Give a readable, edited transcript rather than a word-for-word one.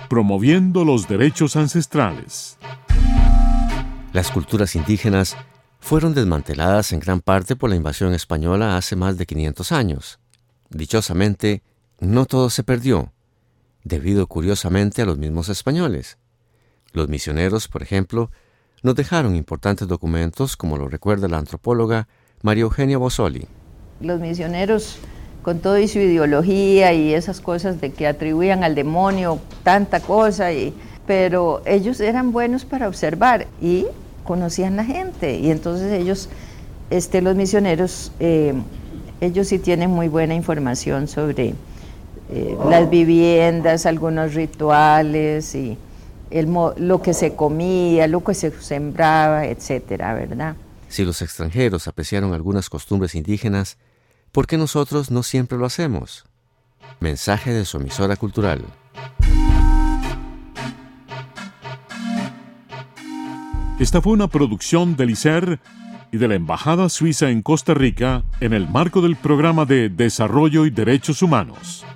promoviendo los derechos ancestrales. Las culturas indígenas fueron desmanteladas en gran parte por la invasión española hace más de 500 años. Dichosamente, no todo se perdió, debido curiosamente a los mismos españoles. Los misioneros, por ejemplo, nos dejaron importantes documentos, como lo recuerda la antropóloga María Eugenia Bozzoli. Los misioneros, con todo y su ideología y esas cosas de que atribuían al demonio tanta cosa, pero ellos eran buenos para observar y conocían la gente. Y entonces ellos, los misioneros, ellos sí tienen muy buena información sobre las viviendas, algunos rituales y lo que se comía, lo que se sembraba, etcétera, ¿verdad? Si los extranjeros apreciaron algunas costumbres indígenas, ¿por qué nosotros no siempre lo hacemos? Mensaje de su emisora cultural. Esta fue una producción del ICER y de la Embajada Suiza en Costa Rica en el marco del Programa de Desarrollo y Derechos Humanos.